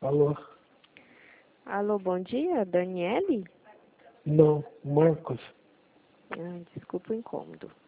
Alô? Alô, bom dia, Daniele? Não, Marcos. Desculpa o incômodo.